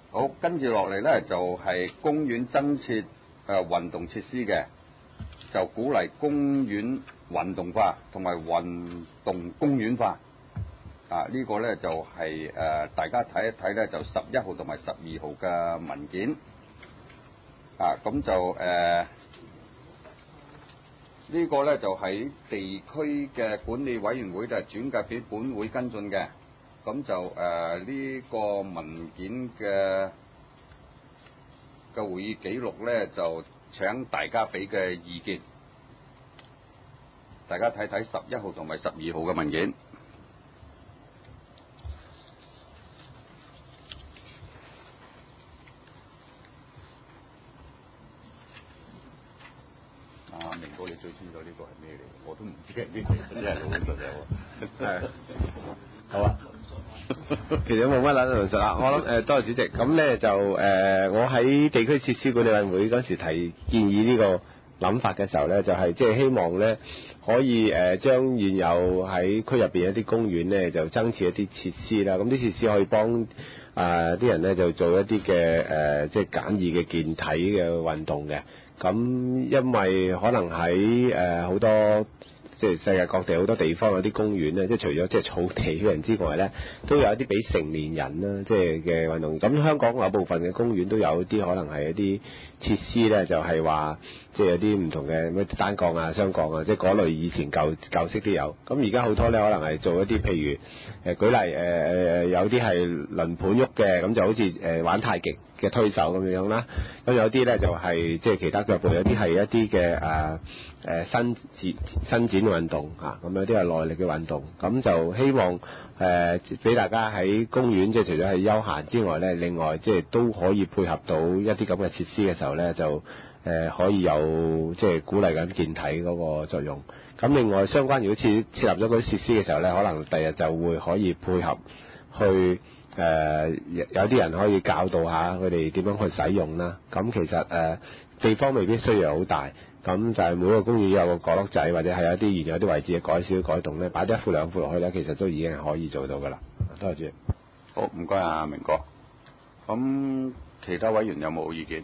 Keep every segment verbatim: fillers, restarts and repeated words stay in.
好，跟住落嚟咧就係、是、公園增設誒、呃、運動設施嘅，就鼓勵公園運動化同埋運動公園化。啊，這個、呢個咧就係、是、誒、呃、大家睇一睇咧，就十一號同埋十二號嘅文件。啊，咁就誒、呃這個、呢個咧就喺地區嘅管理委員會就轉介俾本會跟進嘅。咁就誒呢、呃這個文件嘅嘅會議記錄咧，就請大家俾嘅意見，大家睇睇十一號同埋十二號嘅文件。啊，明哥你最清楚呢個係咩嚟？我都唔知係咩嚟，真係老實嘅喎。係， 好啊。其實冇乜撚論述啦，我諗誒、呃、多謝主席。咁咧就誒、呃、我喺地區設施管理委員會嗰時提建議呢個諗法嘅時候咧，就係即係希望咧可以誒將、呃、現有喺區入邊一啲公園咧就增設一啲設施啦。咁啲設施可以幫啊啲、呃、人咧就做一啲嘅誒即係簡易嘅健體嘅運動嘅。咁因為可能喺誒好多即係世界各地好多地方有啲公園咧，即係除咗即係草地嘅人之外咧，都有一啲俾成年人啦，即係嘅運動。咁香港有部分嘅公園都有啲可能係一啲設施咧，就係話即係有啲唔同嘅咩單槓啊、雙槓啊，即係嗰類以前舊舊式都有。咁而家好多咧，可能係做一啲譬如誒舉例誒誒有啲係輪盤喐嘅，咁就好似誒玩太極嘅推手咁樣啦。咁有啲咧就係即係其他腳步，有啲係一啲嘅誒誒伸展伸展運動嚇，咁有啲係耐力嘅運動。咁就希望誒俾大家喺公園即係除咗係休閒之外咧，另外即係都可以配合到一啲咁嘅設施嘅時候咧，就誒可以有即係鼓勵緊健體嗰個作用。咁另外相關如果設設立咗嗰啲設施嘅時候咧，可能第日就會可以配合去。誒、呃、有啲人可以教導下佢哋點樣去使用啦。咁其實誒、呃、地方未必需要好大，咁就係每個公園有個角落仔，或者係有啲現有啲位置嘅改少改動咧，擺啲一副兩副落去咧，其實都已經係可以做到噶啦。多謝主席。 好，唔該啊，明哥。咁其他委員有冇意見？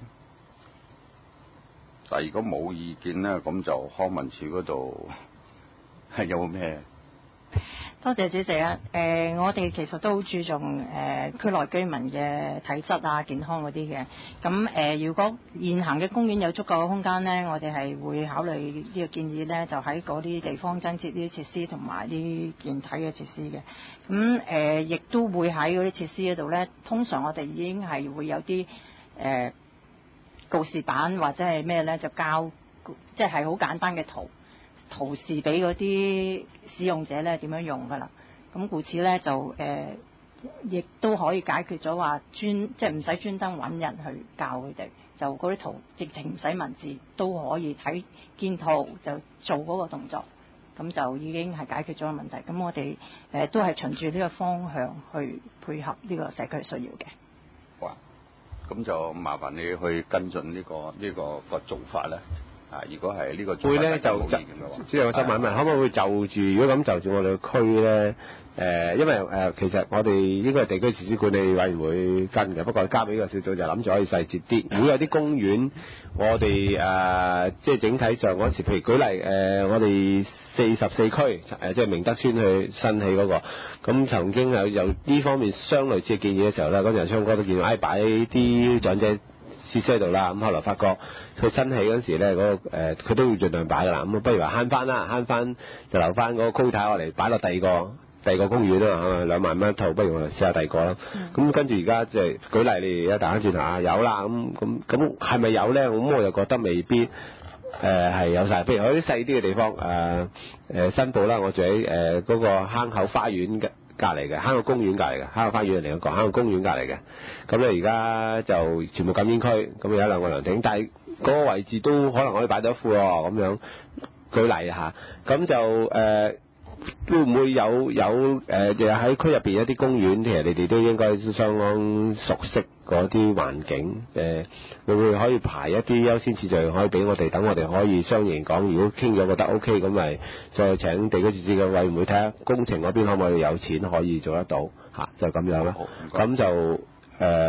但係如果冇意見咧，咁就康文署嗰度係有咩？ 多謝主席啊！誒、呃，我哋其實都好注重誒、呃、區內居民嘅體質啊、健康嗰啲嘅。咁誒、呃，如果現行嘅公園有足夠嘅空間呢，我哋係會考慮呢個建議呢，就喺嗰啲地方增設啲設施同埋啲健體嘅設施嘅。咁誒，亦、呃、都會喺嗰啲設施嗰度呢，通常我哋已經係會有啲誒、呃、告示板或者係咩呢，就教即係好簡單嘅圖。圖示俾嗰啲使用者咧點樣用㗎啦，咁故此咧就誒，亦、呃、都可以解決咗話專即係唔使專登揾人去教佢哋，就嗰啲圖直情唔使文字都可以睇見圖就做嗰個動作，咁就已經係解決咗個問題。咁我哋誒、呃、都係循住呢個方向去配合呢個社區需要嘅。 好啊，咁就麻煩你去跟進呢、這個呢、這個、這個做法咧。啊！如果係呢個會咧就就，即係我想問問，可唔可以會就住？如果咁就住我哋個區咧，誒、呃，因為誒、呃，其實我哋應該係地區設施管理委員會跟嘅，不過交俾呢個小組就諗住可以細節啲。如果有啲公園，我哋誒、呃，即係整體上嗰時，譬如舉例誒、呃，我哋四十四區誒、呃，即係明德村去新起嗰、那個，咁曾經有有呢方面相類似嘅建議嘅時候咧，嗰陣昌哥都見到，唉，擺啲長者設施喺度啦，咁後來發覺佢新起嗰時咧，嗰、那個佢、呃、都要盡量擺噶啦，咁不如話慳翻啦，慳翻就留翻嗰個 quota 落嚟擺落第二個第二個公園啦嚇，兩萬蚊一套，不如我哋試下第二個啦。咁、嗯、跟住而家即係舉例，你而家打翻轉頭啊，有啦，咁咁咁係咪有咧？咁我就覺得未必誒係、呃、有晒。譬如有啲細啲嘅地方誒誒、呃、新報啦，我住喺誒嗰個坑口花園嘅隔離嘅，坑口公園隔離嘅，坑口花園嚟講，坑口公園隔離嘅。咁咧而家就全部禁煙區，咁有兩個涼亭，但係嗰個位置都可能可以擺到一副喎，咁樣舉例下，咁就誒、呃、會唔會有有誒，就喺區入邊一啲公園，其實你哋都應該相當熟悉嗰啲環境，誒、呃、會唔會可以排一啲優先次序，可以俾我哋等我哋可以相應講，如果傾咗覺得 OK，咁咪再請地區設施嘅委員會睇下工程嗰邊可唔可以有錢可以做得到嚇、啊，就咁樣啦。咁就誒、呃、好過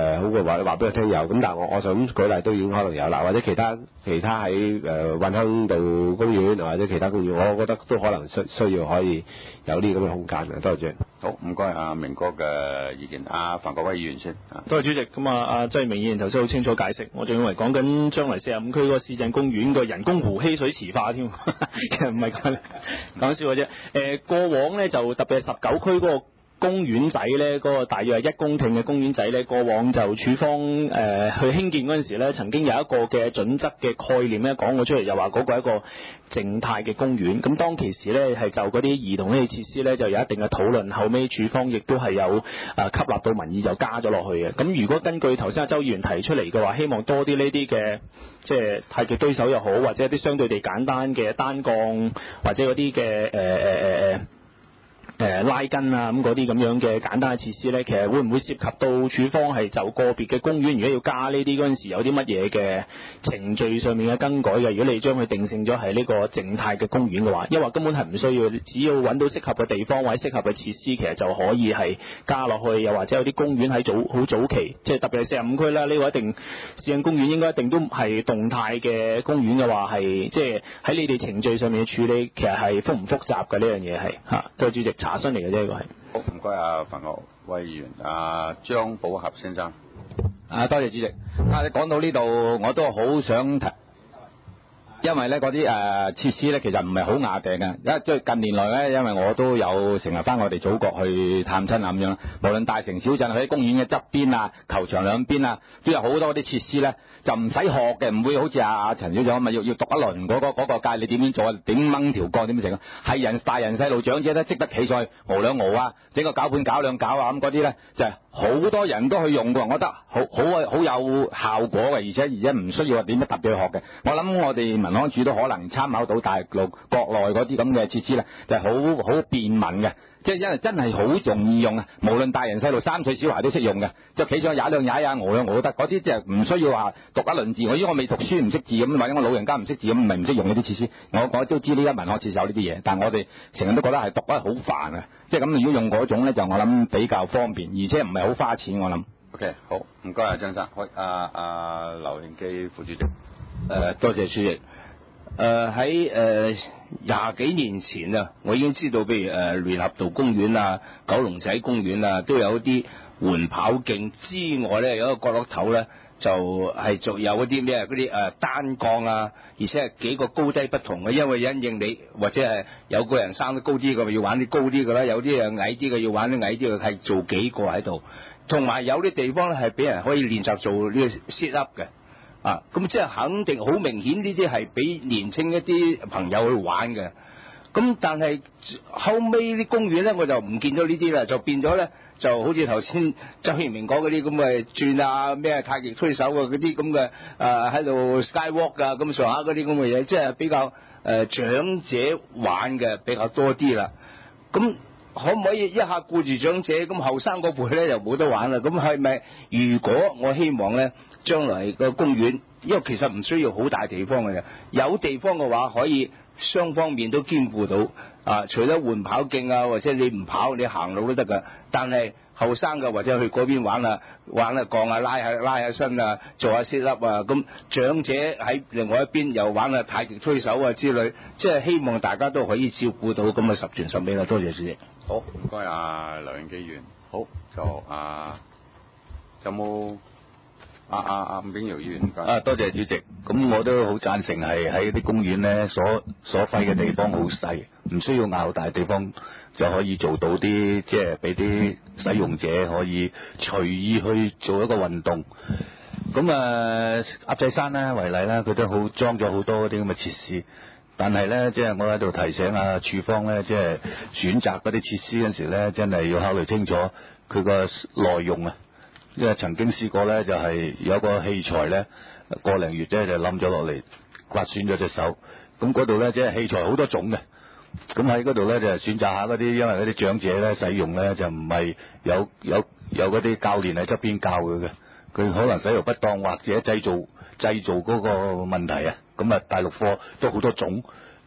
話你話俾佢聽有，咁但係我我想舉例都已經可能有啦，或者其他其他喺誒運亨道公園或者其他公園，我覺得都可能需需要可以有呢啲咁嘅空間嘅。多謝。 好，唔該阿明哥嘅意見。阿范國威議員先。 多謝主席。咁啊，阿周明議員頭先好清楚解釋，我仲以為講緊將來四十五區嗰個市鎮公園個人工湖稀水池化添，其實唔係講講笑嘅啫。誒、呃、過往咧就特別係十九區嗰個公園仔咧，嗰、那個大約係一公頃嘅公園仔咧，過往就署方誒、呃、去興建嗰陣時咧，曾經有一個嘅準則嘅概念咧講過出嚟，又話嗰個係一個靜態嘅公園。咁當其時咧係就嗰啲兒童呢啲設施咧就有一定嘅討論，後尾署方亦都係有誒、呃、吸納到民意就加咗落去嘅。咁如果根據頭先阿周議員提出嚟嘅話，希望多啲呢啲嘅即係太極堆手又好，或者一啲相對地簡單嘅單槓或者嗰啲嘅誒誒誒誒誒、呃、拉筋啊咁嗰啲咁樣嘅簡單嘅設施呢，其實會唔會涉及到署方係就個別嘅公園，如果要加呢啲嗰陣時有啲乜嘢嘅程序上面嘅更改嘅？如果你將佢定性咗係呢個靜態嘅公園嘅話，因為根本係唔需要，只要揾到適合嘅地方或者適合嘅設施，其實就可以係加落去。又或者有啲公園喺早好早期，即係特別係四十五區啦，呢、這個一定市政公園應該一定都係動態嘅公園嘅話，係即係喺你哋程序上面嘅處理，其實係複唔複雜嘅呢樣嘢係嚇。多謝主席。查詢嚟嘅啫，呢個係。 好，唔該阿范國威議員。阿張寶俠先生。 啊，多謝主席。啊，你講到呢度，我都好想提，因為咧嗰啲誒設施咧，其實唔係好雅定嘅。因為即係近年來咧，因為我都有成日翻我哋祖國去探親啊咁樣，無論大城小鎮，喺公園嘅側邊啊、球場兩邊啊，都有好多啲設施咧，就唔使學嘅，唔會好似阿阿陳小姐咁咪要要讀一輪嗰、嗰個嗰、嗰個界，你點樣做啊？點掹條杆點成啊？係人大人細路長者都識得企上去熬兩熬啊，整個攪盤攪兩攪啊咁嗰啲咧，就係、是、好多人都去用嘅，我覺得好好好有效果嘅，而且而且唔需要話點樣特別去學嘅。我諗我哋民安處都可能參考到大陸國內嗰啲咁嘅設施咧，就係好好便民嘅。即係因為真係好容易用啊！無論大人細路，三歲小孩都識用嘅，就企上去踩兩踩啊，熬兩熬都得。嗰啲即係唔需要話讀一輪字。我因為我未讀書唔識字咁，或者我老人家唔識字咁，咪唔識用呢啲設施。我我都知呢一文學設有呢啲嘢，但係我哋成日都覺得係讀得好煩啊！即係咁，如果用嗰種咧，就我諗比較方便，而且唔係好花錢。我諗。 OK， 好，唔該啊，張生。喂，阿阿劉慶基副主席。誒、 呃，多謝主席。誒喺誒廿幾年前啊，我已經知道，譬如誒、呃、聯合道公園啊、九龍仔公園啊，都有一啲緩跑徑之外咧，有一個角落頭咧，就係仲有嗰啲咩嗰啲誒單槓啊，而且係幾個高低不同嘅，因為因應你或者係有個人生得高啲嘅，要玩啲高啲嘅啦；有啲誒矮啲嘅，要玩啲矮啲嘅，係做幾個喺度。同埋有啲地方咧係俾人可以練習做呢個 sit up 嘅。啊，咁即係肯定好明顯呢啲係俾年青一啲朋友去玩嘅。咁但係後尾啲公園咧，我就唔見到呢啲啦，就變咗咧，就好似頭先周憲明講嗰啲咁嘅轉啊，咩太極推手啊嗰啲咁嘅誒喺度 skywalk 啊咁上下嗰啲咁嘅嘢，即係比較誒、呃、長者玩嘅比較多啲啦。咁可唔可以一下顧住長者，咁後生嗰輩咧又冇得玩啦？咁係咪？如果我希望咧，將來個公園，因為其實唔需要好大地方嘅，有地方嘅話可以雙方面都兼顧到啊。除咗緩跑徑啊，或者你唔跑你行路都得噶。但係後生嘅或者去嗰邊玩啊，玩下槓啊，拉下拉下身啊，做下 sit up 啊，咁長者喺另外一邊又玩下太極推手啊之類，即係希望大家都可以照顧到咁嘅十全十美啦。多謝主席。 好，唔該啊，梁永基議員。好，就啊，有冇啊啊啊伍炳堯議員？ 啊，多謝主席。咁我都好贊成係喺啲公園咧，所所費嘅地方好細，唔需要拗大地方就可以做到啲，即係俾啲使用者可以隨意去做一個運動。咁啊，鴨仔山咧為例啦，佢都好裝咗好多啲咁嘅設施。但係咧，即係我喺度提醒啊，處方咧，即係選擇嗰啲設施嗰陣時咧，真係要考慮清楚佢個內容啊。因為曾經試過咧，就係有個器材咧，個零月咧就冧咗落嚟，刮損咗隻手。咁嗰度咧，即係器材好多種嘅。咁喺嗰度咧，就選擇下嗰啲，因為嗰啲長者咧使用咧，就唔係有有有嗰啲教練喺側邊教佢嘅，佢可能使用不當或者製造製造嗰個問題啊。咁啊，大陸貨都好多種，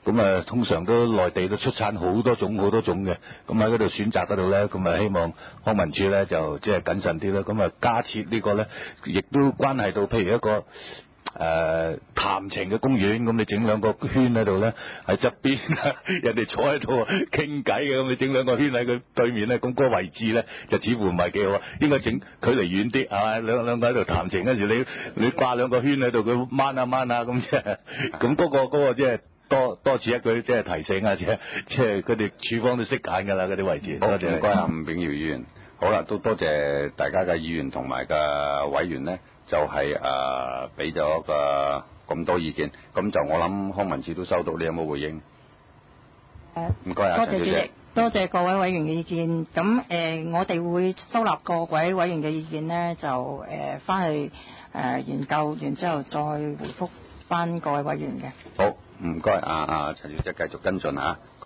咁啊通常都內地都出產好多種好多種嘅，咁喺嗰度選擇嗰度咧，咁啊希望康文署咧就即係謹慎啲啦，咁啊加設呢個咧，亦都關係到譬如一個。誒、呃、談情嘅公園，咁你整兩個圈喺度咧，喺側邊，人哋坐喺度傾偈嘅，咁你整兩個圈喺佢對面咧，咁、那、嗰個位置咧就似乎唔係幾好，應該整距離遠啲，係嘛？兩兩個喺度談情，跟住你你掛兩個圈喺度，佢掹下掹下咁即係，咁嗰、那個嗰、那個即係多多此一舉，即係提醒啊，即係即係佢哋處方都識揀㗎啦，嗰啲位置。 多謝唔該啊，吳炳堯議員。好啦，都多謝大家嘅議員同埋嘅委員咧。就係誒俾咗個咁多意見，咁就我諗康文署都收到，你有冇回應？ 誒， 唔該啊， 多謝主席陳小姐， 多謝各位委員嘅意見。咁誒、呃，我哋會收納各位委員嘅意見呢，就誒翻、呃、去誒、呃、研究完之後再回覆翻各位委員嘅。 好，唔該啊啊陳小姐繼續跟進嚇。